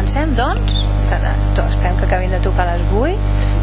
Comencem, doncs. Esperem que acabin de tocar les 8.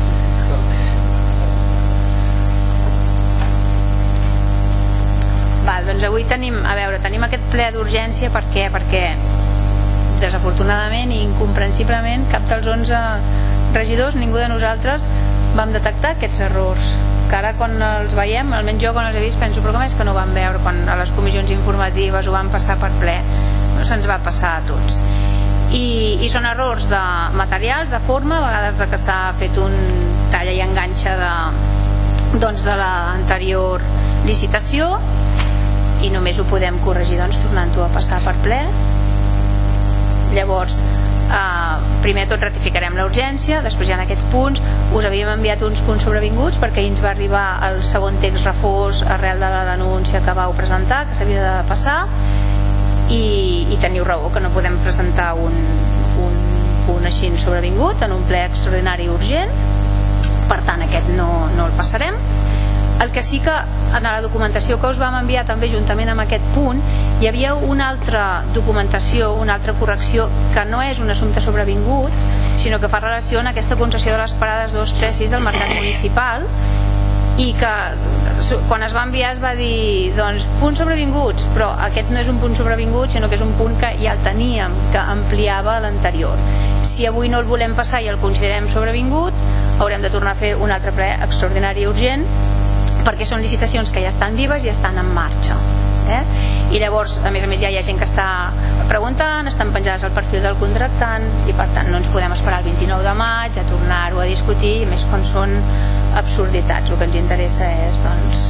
Doncs avui tenim aquest ple d'urgència. Per què? Perquè desafortunadament i incomprensiblement cap dels 11 regidors, ningú de nosaltres vam detectar aquests errors, que ara quan els veiem, almenys jo quan els he vist penso, però com és que no ho vam veure quan a les comissions informatives ho van passar per ple? No se'ns va passar a tots. I són errors de materials, de forma, a vegades de que s'ha fet un talla i enganxa de l'anterior licitació, i només ho podem corregir tornant-ho a passar per ple. Llavors primer tot ratificarem la urgència, després hi ha aquests punts. Us havíem enviat uns punts sobrevinguts perquè ahir ens va arribar el segon text refós arrel de la denúncia que vau presentar, que s'havia de passar, i teniu raó que no podem presentar un punt així sobrevingut en un ple extraordinari urgent. Per tant, aquest no el passarem. El que sí que en la documentació que us vam enviar també juntament amb aquest punt hi havia una altra documentació, una altra correcció que no és un assumpte sobrevingut, sinó que fa relació a aquesta concessió de les parades 2, 3, 6 del mercat municipal, i que quan es va enviar es va dir punts sobrevinguts, però aquest no és un punt sobrevingut, sinó que és un punt que ja el teníem, que ampliava l'anterior. Si avui no el volem passar i el considerem sobrevingut, haurem de tornar a fer un altre ple extraordinari urgent, perquè són licitacions que ja estan vives i estan en marxa. I llavors, a més ja hi ha gent que està preguntant, estan penjades al perfil del contractant, i per tant no ens podem esperar el 29 de maig a tornar-ho a discutir, més quan són absurditats. El que ens interessa és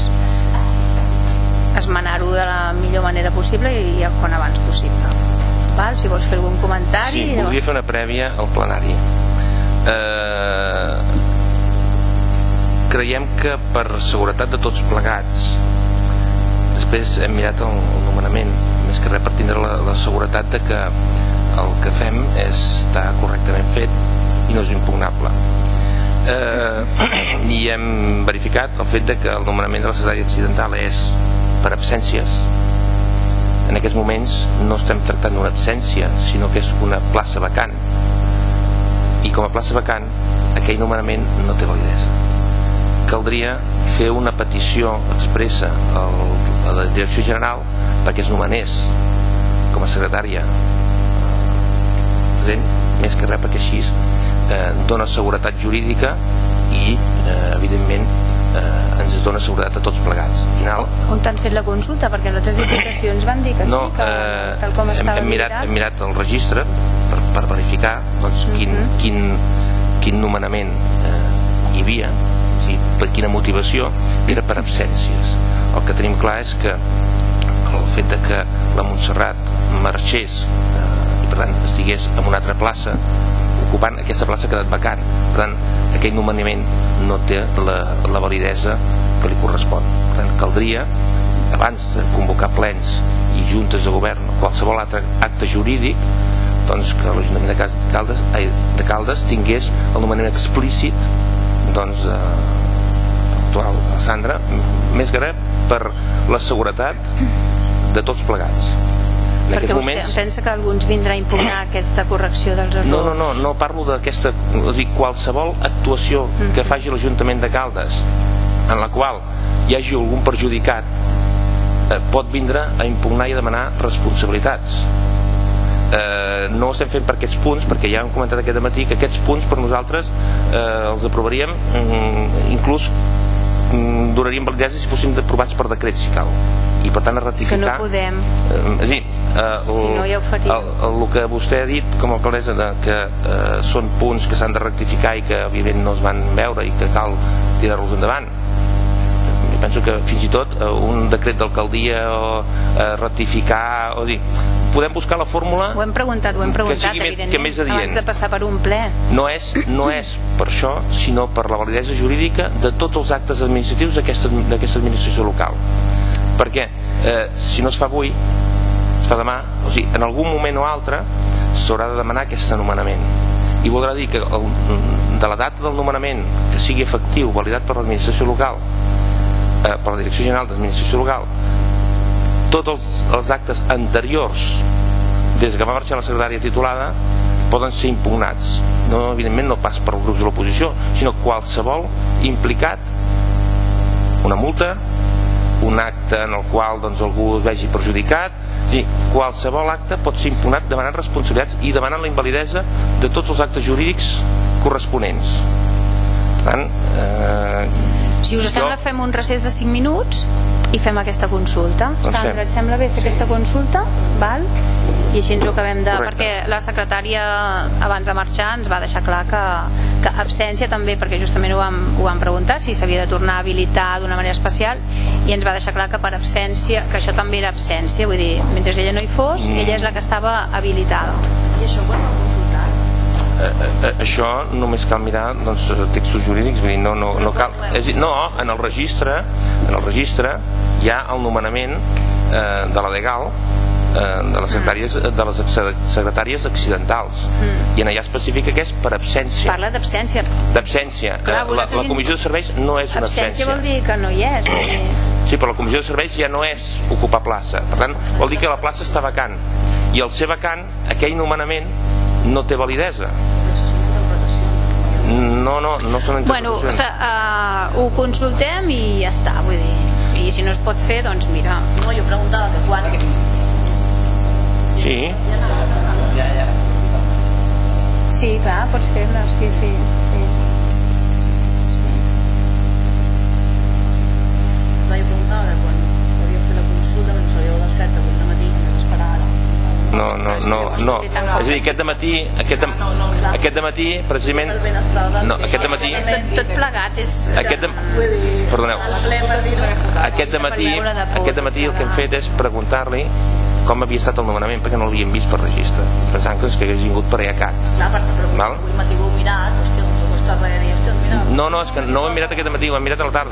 esmenar-ho de la millor manera possible i quan abans possible. Si vols fer algun comentari. Sí, volia fer una prèvia al plenari. Creiem que per seguretat de tots plegats, després hem mirat el nomenament, més que res per tindre la seguretat de que el que fem està correctament fet i no és impugnable. I hem verificat el fet de que el nomenament de la secretària accidental és per absències. En aquests moments no estem tractant d'una absència, sinó que és una plaça vacant, i com a plaça vacant aquell nomenament no té validesa. Caldria fer una petició expressa a la direcció general perquè es nomenés com a secretària present, més que res perquè així dona seguretat jurídica i evidentment ens dona seguretat a tots plegats. On t'han fet la consulta? Perquè les altres diputacions van dir que sí, que tal com estava hem mirat el registre per verificar quin nomenament hi havia, per quina motivació, era per absències. El que tenim clar és que el fet de que la Montserrat marxés i per tant estigués en una altra plaça ocupant, aquesta plaça ha quedat vacant, per tant aquell nomenament no té la validesa que li correspon. Per tant caldria, abans de convocar plens i juntes de govern, qualsevol altre acte jurídic, que l'Ajuntament de Caldes tingués el nomenament explícit actual, Sandra, més que res per la seguretat de tots plegats. Perquè vostè pensa que alguns vindrà a impugnar aquesta correcció dels errors? No parlo d'aquesta, qualsevol actuació que faci l'Ajuntament de Caldes en la qual hi hagi algun perjudicat pot vindre a impugnar i a demanar responsabilitats. No ho estem fent per aquests punts, perquè ja hem comentat aquest matí que aquests punts per nosaltres els aprovaríem, inclús donaríem validesa si fossin aprovats per decret, si cal, i per tant a ratificar. Que no podem. Si no ja ho faríem. El que vostè ha dit com a alcaldessa, que són punts que s'han de rectificar i que evidentment no es van veure i que cal tirar-los endavant, penso que fins i tot un decret d'alcaldia o ratificar, o dir, podem buscar la fórmula. Ho hem preguntat evidentment, abans de passar per un ple. No és per això, sinó per la validesa jurídica de tots els actes administratius d'aquesta administració local, perquè si no es fa avui, es fa demà, o sigui, en algun moment o altre s'haurà de demanar aquest anomenament, i voldrà dir que de la data del nomenament que sigui efectiu, validat per l'administració local, per la Direcció General d'Administració Local, tots els actes anteriors des que va marxar la secretària titulada poden ser impugnats, no, evidentment no pas per grups de l'oposició, sinó qualsevol implicat, una multa, un acte en el qual doncs, algú es vegi perjudicat, sí, qualsevol acte pot ser impugnat demanant responsabilitats i demanant la invalidesa de tots els actes jurídics corresponents. Per tant, si us sembla, fem un recés de 5 minuts i fem aquesta consulta. Sandra, et sembla bé fer aquesta consulta? Val? I així ens ho acabem de... Correcte. Perquè la secretària abans de marxar ens va deixar clar que absència també, perquè justament ho vam preguntar si s'havia de tornar a habilitar d'una manera especial, i ens va deixar clar que per absència, que això també era absència, vull dir, mentre ella no hi fos, ella és la que estava habilitada. I això quan ho consultat? Això només cal mirar doncs, textos jurídics, vull dir, no cal, és dir, no, en el registre hi ha el nomenament de la legal de les secretàries accidentals, i en allà especifica que és per absència. Parla d'absència. La comissió de serveis no és una absència. Absència vol dir que no hi és. Sí, però la comissió de serveis ja no és ocupar plaça, per tant vol dir que la plaça està vacant, i al ser vacant aquell nomenament no té validesa. No són interpretacions. Bueno, ho consultem i ja està, vull dir, i si no es pot fer, doncs mira. No, jo preguntava que quan... Sí. Sí, clar, pots fer-la, sí. No, jo preguntava que quan podíem fer la consulta, perquè sabíeu del 7 avui de matí, que hem d'esperar ara. No. És a dir, aquest dematí, precisament... No, aquest dematí... Tot plegat és... Perdoneu. Aquest dematí el que hem fet és preguntar-li com havia estat el nomenament, perquè no l'havíem vist per registre, pensant que hagués vingut per EACAT. Val? Avui matí ho heu mirat, hòstia, no costa res, i hòstia, mirat. No, és que no ho hem mirat aquest matí, ho hem mirat a la tarda.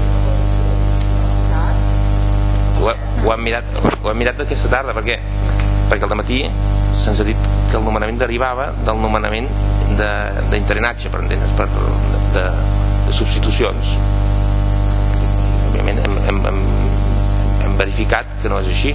Ho hem mirat aquesta tarda, perquè al dematí se'ns ha dit que el nomenament derivava del nomenament d'interinatge, per entendre's, de substitucions. Òbviament hem verificat que no és així.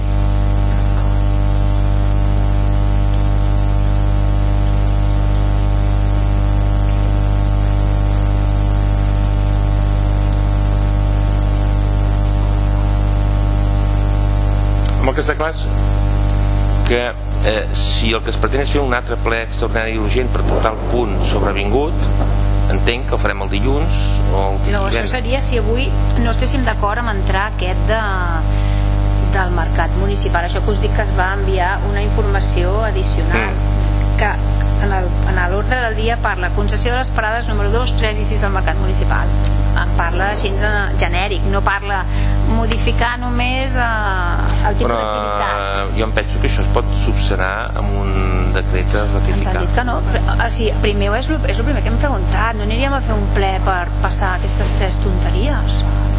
El que està clar és que si el que es pretén és fer un altre ple extraordinari i urgent per portar el punt sobrevingut, entenc que ho farem el dilluns o el divendres. No, això seria si avui no estéssim d'acord amb entrar aquest del mercat municipal. Això que us dic, que es va enviar una informació addicional que en l'ordre del dia parla concessió de les parades número 2, 3 i 6 del mercat municipal. En parla així genèric, no parla modificar només el tipus d'activitat. Jo em penso que això es pot subsanar amb un decret a ratificar. Ens han dit que no. Primer és el primer que hem preguntat. No aniríem a fer un ple per passar aquestes 3 tonteries.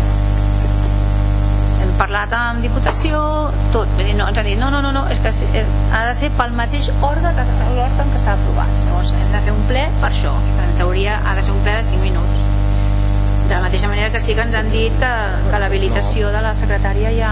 Hem parlat amb Diputació, tot. Ens han dit no, és que ha de ser pel mateix òrgan que s'ha aprovat. Llavors hem de fer un ple per això. En teoria ha de ser un ple de 5 minuts. De la mateixa manera que sí que ens han dit que l'habilitació de la secretària ja...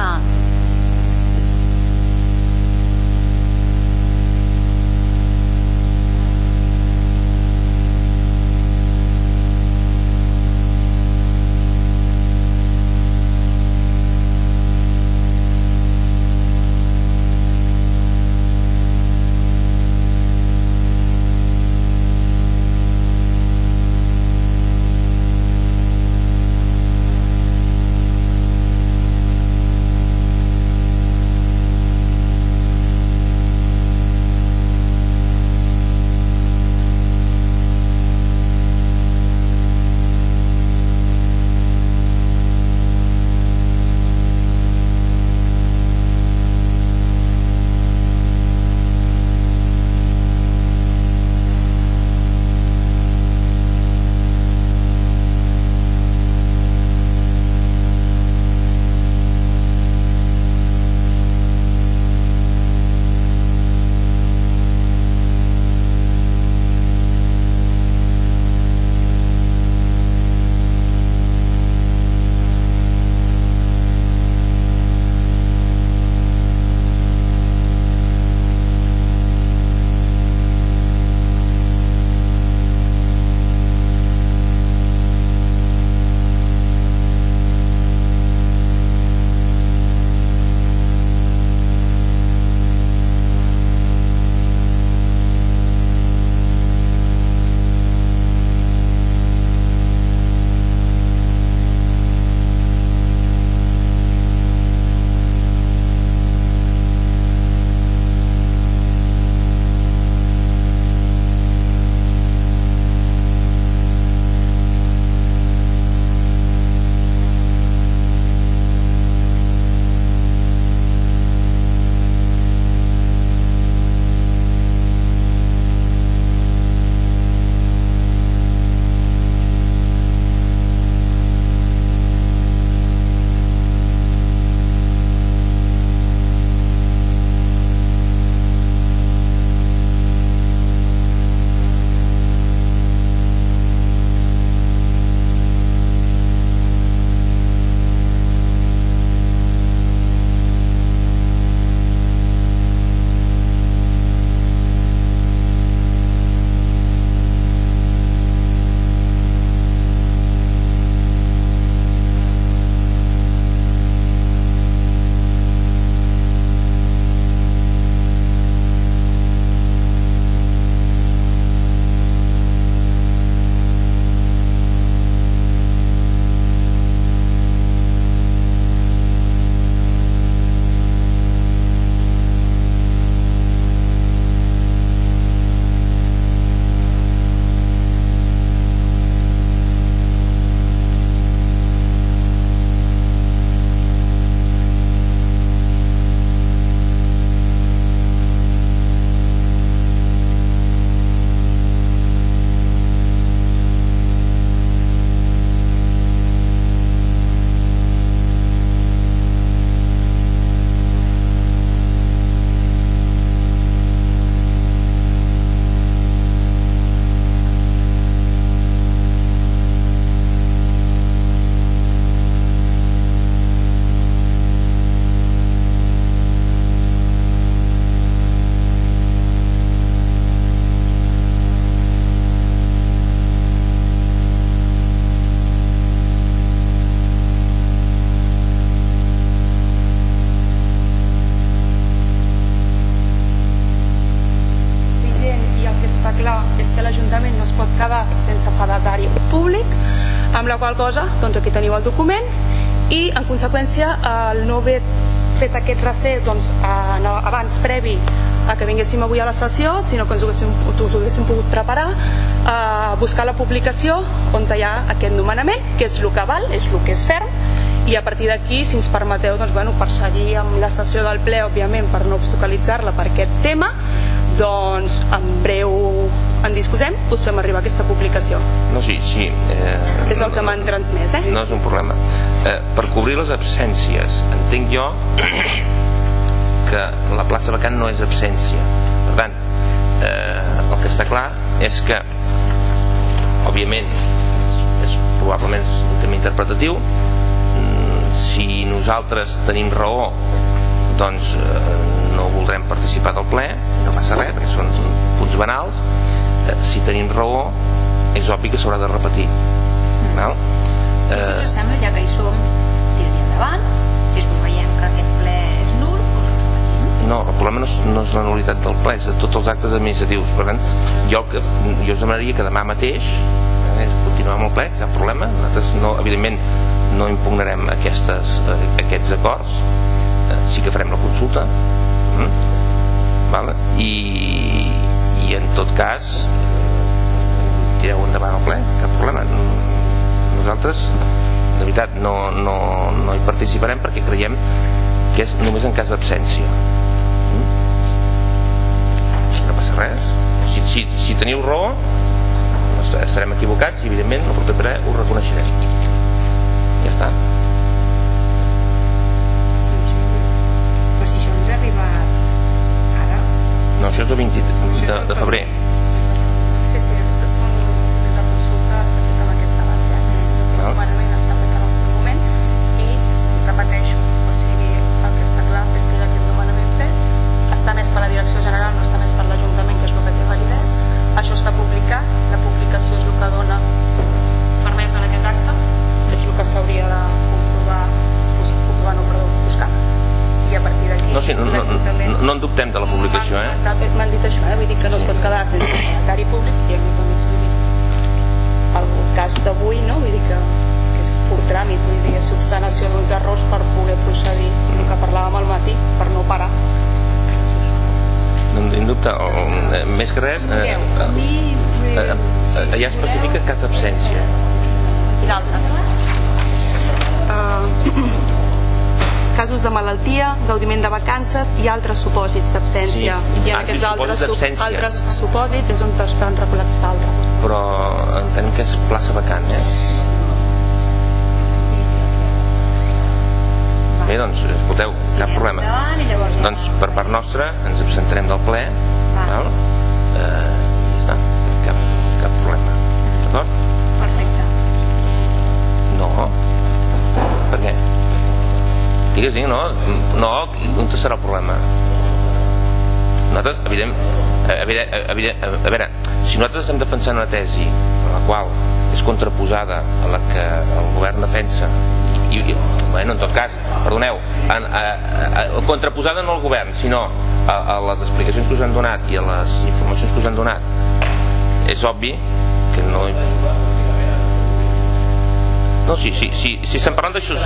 l'Ajuntament no es pot quedar sense fedatari públic, amb la qual cosa doncs aquí teniu el document, i en conseqüència el no haver fet aquest recés abans previ a que vinguéssim avui a la sessió, sinó que us ho haguéssim pogut preparar, buscar la publicació on hi ha aquest nomenament, que és el que val, és el que és ferm, i a partir d'aquí, si ens permeteu, per seguir amb la sessió del ple, òbviament, per no obstaculitzar-la per aquest tema, doncs en breu en disposem, us fem arribar aquesta publicació. No, sí. És el que m'han transmès, No és un problema. Per cobrir les absències, entenc jo que la plaça vacant no és absència. Per tant, el que està clar és que, òbviament, és probablement un tema interpretatiu. Si nosaltres tenim raó, doncs no voldrem participar del ple, no passa res, perquè són punts banals. Si tenim raó, és obvi que s'haurà de repetir. Si us sembla, ja que hi som, tiri endavant. Si us veiem que aquest ple és nul, us el repetim. No, el problema no és la nul·litat del ple, és de tots els actes administratius. Per tant, jo us demanaria que demà mateix continuem amb el ple, cap problema. Nosaltres, evidentment, no impugnarem aquests acords. Sí que farem la consulta, i en tot cas tireu endavant el ple, cap problema. Nosaltres de veritat no hi participarem perquè creiem que és només en cas d'absència. No passa res. Si teniu raó, estarem equivocats i evidentment el proper ple ho reconeixerem. Ja està. Però si això ens ha arribat ara... No, això és el 20 de febrer. Sí, es fa una sol·licitud de consulta, està feta amb aquesta base, el nomenament està fet en el seu moment, i repeteixo, o sigui, el que està clar és que aquest nomenament fet està més per la direcció general, no està més per l'Ajuntament, que és el que té validesa. Això està publicat, la publicació és el que dona fermesa en aquest acte, és el que s'hauria de buscar, i a partir d'aquí no en dubtem de la publicació. M'han dit això, vull dir que no es pot quedar sense fedatari públic, i a més vull dir el cas d'avui, vull dir que és pur tràmit, vull dir, és subsanació d'uns errors per poder procedir, el que parlàvem al matí, per no parar. No en dubte, més que res allà especifica cas d'absència i d'altres casos de malaltia, gaudiment de vacances i altres supòsits d'absència. I en aquests altres supòsits és on estan regulats d'altres. Però entenem que és plaça vacant, Bé, doncs, escolteu, cap problema. Doncs, per part nostra, ens absentarem del ple, i ja està, cap problema. D'acord? Perfecte. No. Per què? Digues, no, on serà el problema? Nosaltres, a veure, si nosaltres estem defensant una tesi la qual és contraposada a la que el govern defensa, i en tot cas, perdoneu, contraposada no al govern, sinó a les explicacions que us han donat i a les informacions que us han donat, és obvi que no... No, si estem parlant d'això...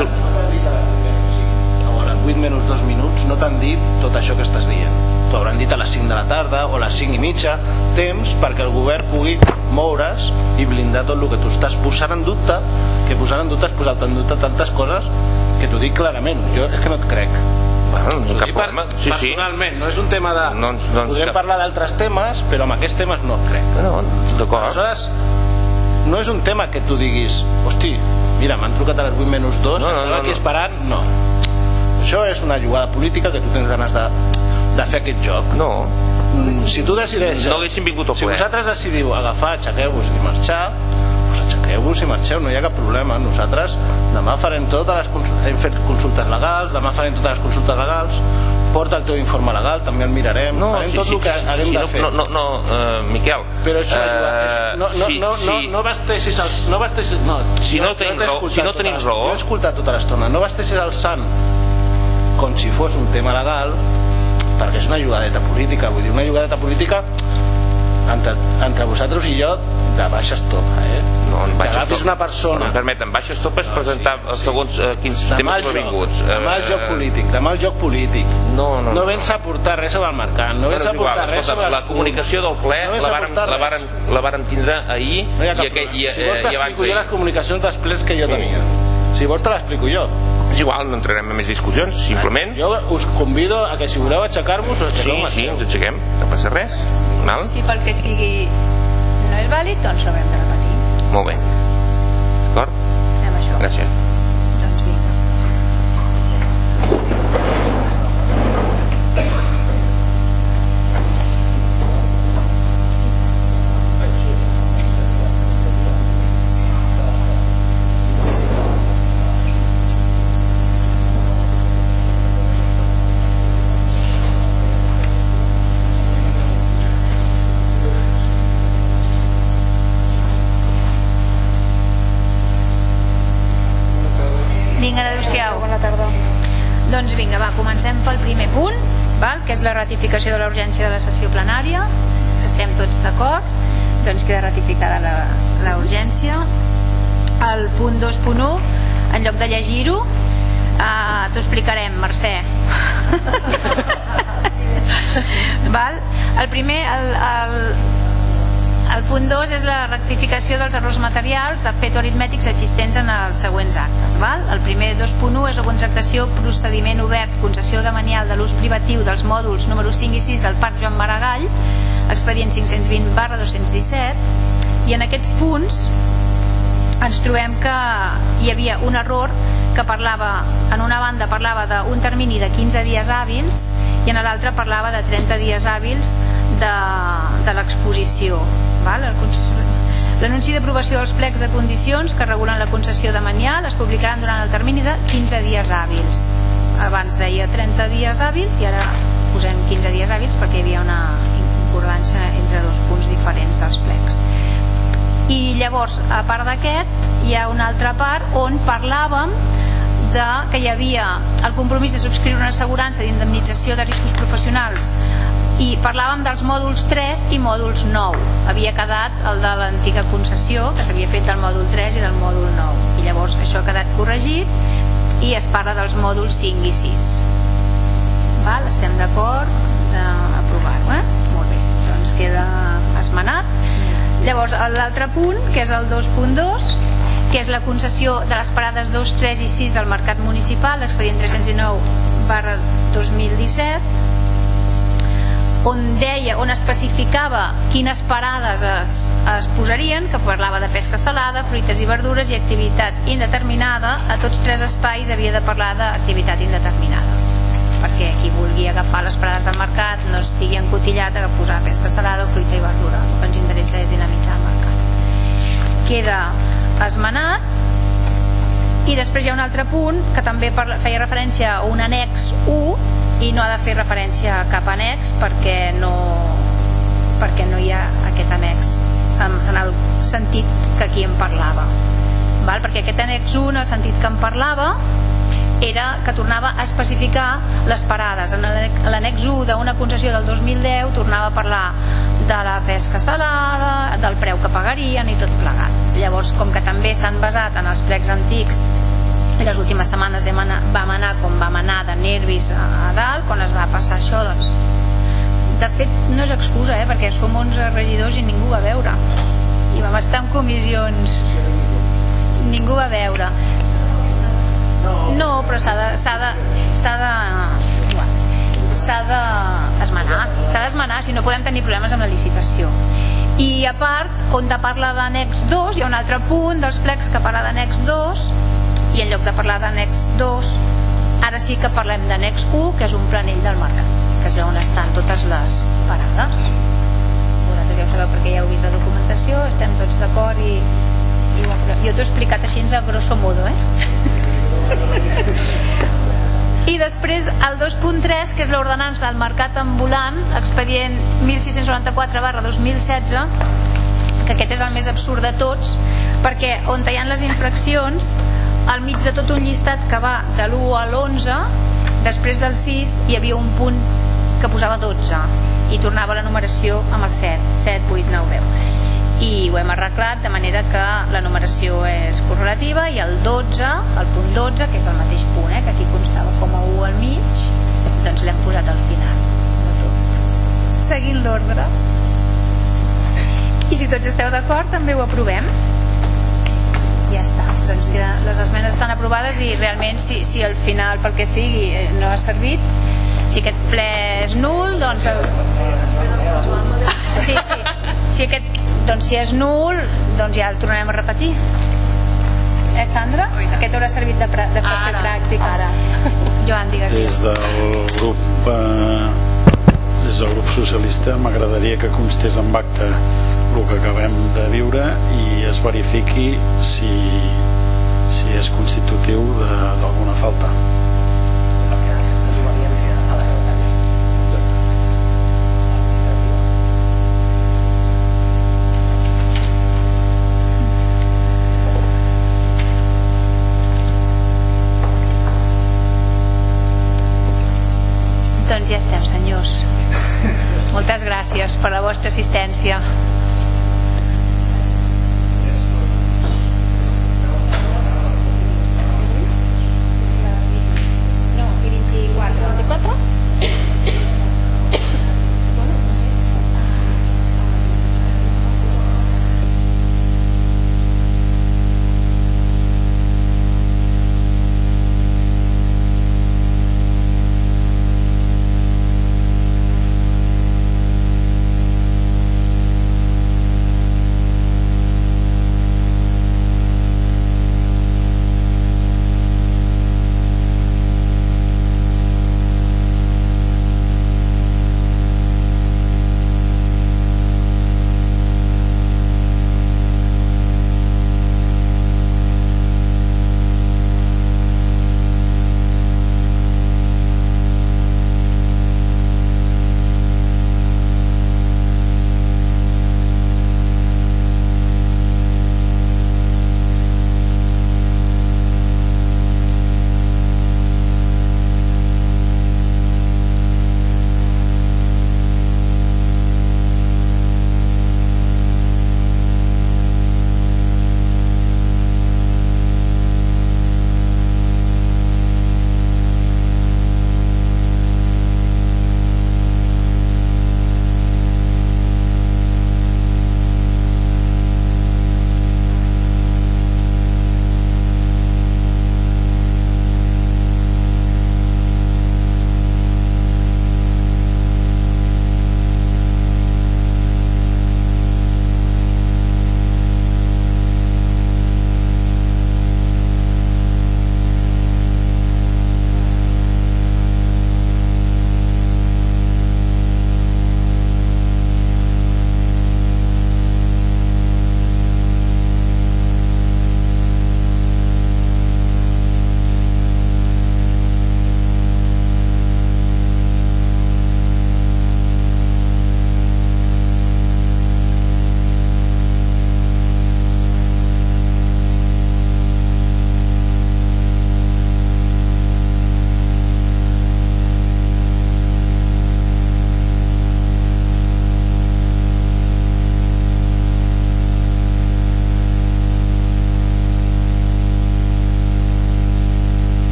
A les 8 menys 2 minuts no t'han dit tot això que estàs dient. T'ho hauran dit a les 5 de la tarda o a les 5 i mitja, temps perquè el govern pugui moure's i blindar tot el que tu estàs posant en dubte, que posant en dubte has posat en dubte tantes coses que t'ho dic clarament. Jo és que no et crec. Personalment, no és un tema de... Podrem parlar d'altres temes, però amb aquests temes no et crec. Aleshores, no és un tema que tu diguis, hosti, mira, m'han trucat a les 8 menys 2, estava aquí esperant. No, això és una jugada política que tu tens ganes de fer aquest joc. No. Si tu decideixes, no haguéssim vingut al ple. Si vosaltres decidiu agafar, aixequeu-vos i marxar, doncs aixequeu-vos i marxeu, no hi ha cap problema. Nosaltres demà farem hem fet consultes legals, demà farem totes les consultes legals, porta el teu informe legal, també el mirarem, farem tot el que haguem de fer. No, Miquel, però això no vesteixis si no tenim raó, jo he escoltat tota l'estona, no vesteixis el sant com si fos un tema legal, perquè és una jugadeta política. Vull dir, una jugadeta política entre vosaltres i jo de baixa estopa, no, que agafis una persona no, permeten, baixa estopa és presentar segons quins temes vinguts demà el joc polític no vens a portar res sobre el mercat, no vens a portar res sobre la comunicació del ple la varen tindre ahir si vols t'explico jo les comunicacions dels plens que jo tenia, si vols te l'explico jo. És igual, no entrarem en més discussions, simplement jo us convido a que si voleu aixecar-vos sí, ens aixequem, no passa res. Si pel que sigui no és vàlid, doncs l'haurem de repetir. Molt bé, d'acord? Fem això. Gràcies. Doncs vinga. Vinga, adéu-siau. Bona tarda. Doncs vinga, va, comencem pel primer punt, val? Que és la ratificació de la urgència de la sessió plenària. Estem tots d'acord, doncs queda ratificada la urgència. El punt 2.1, en lloc de llegir-ho, t'ho explicarem, Mercè. Val? El primer, el punt 2 és la rectificació dels errors materials de fet aritmètics existents en els següents actes. Val? El primer 2.1 és la contractació procediment obert, concessió demanial de l'ús privatiu dels mòduls número 5 i 6 del Parc Joan Maragall, expedient 520/217, i en aquests punts ens trobem que hi havia un error que parlava, en una banda parlava d'un termini de 15 dies hàbils i en l'altra parlava de 30 dies hàbils de l'exposició. L'anunci d'aprovació dels plecs de condicions que regulen la concessió demanial es publicaran durant el termini de 15 dies hàbils. Abans deia 30 dies hàbils i ara posem 15 dies hàbils perquè hi havia una concordança entre dos punts diferents dels plecs. I llavors, a part d'aquest, hi ha una altra part on parlàvem que hi havia el compromís de subscriure una assegurança d'indemnització de riscos professionals i parlàvem dels mòduls 3 i mòduls 9. Havia quedat el de l'antiga concessió, que s'havia fet del mòdul 3 i del mòdul 9, i llavors això ha quedat corregit i es parla dels mòduls 5 i 6. Estem d'acord d'aprovar-ho, Molt bé, doncs queda esmenat. Llavors l'altre punt, que és el 2.2, que és la concessió de les parades 2, 3 i 6 del mercat municipal, l'expedient 309/2017, on especificava quines parades es posarien, que parlava de pesca salada, fruites i verdures i activitat indeterminada. A tots tres espais havia de parlar d'activitat indeterminada, perquè qui vulgui agafar les parades del mercat no estigui encotillat a posar pesca salada o fruita i verdura. El que ens interessa és dinamitzar el mercat. Queda esmenat. I després hi ha un altre punt que també feia referència a un annex 1 i no ha de fer referència a cap annex perquè no hi ha aquest annex en el sentit que aquí en parlava. Perquè aquest annex 1, en el sentit que en parlava, era que tornava a especificar les parades. En l'annex 1 d'una concessió del 2010 tornava a parlar de la pesca salada, del preu que pagarien i tot plegat. Llavors, com que també s'han basat en els plecs antics i les últimes setmanes vam anar com vam anar de nervis a dalt, quan es va passar això, doncs de fet no és excusa, perquè som 11 regidors i ningú va veure, i vam estar en comissions, ningú va veure. No, però s'ha d'esmenar, si no podem tenir problemes amb la licitació. I a part, on de parlar d'annex 2, hi ha un altre punt dels plecs que parla d'annex 2, i en lloc de parlar d'annex 2 ara sí que parlem d'annex 1, que és un planell del mercat, que és on estan totes les parades. Vosaltres ja ho sabeu perquè ja heu vist la documentació, estem tots d'acord i jo t'ho he explicat així a grosso modo, I després el 2.3, que és l'ordenança del mercat ambulant, expedient 1694/2016, que aquest és el més absurd de tots, perquè on hi ha les infraccions, al mig de tot un llistat que va de l'1 a l'11, després del 6 hi havia un punt que posava 12. i tornava la numeració amb el 7, 8, 9, 10 i ho hem arreglat de manera que la numeració és correlativa i el 12, el punt 12, que és el mateix punt, que aquí constava com a 1 al mig, doncs l'hem posat al final de tot, seguint l'ordre. I si tots esteu d'acord també ho aprovem. Ja està, doncs les esmenes estan aprovades i realment si al final pel que sigui no ha servit, si aquest ple és nul, doncs si és nul, doncs ja el tornarem a repetir. Sandra? Aquest haurà servit de fer pràctiques. Joan, digues. Des del grup socialista m'agradaria que constés en acta el que acabem de viure i es verifiqui si és constitutiu d'alguna falta. Doncs ja estem, senyors. Moltes gràcies per la vostra assistència.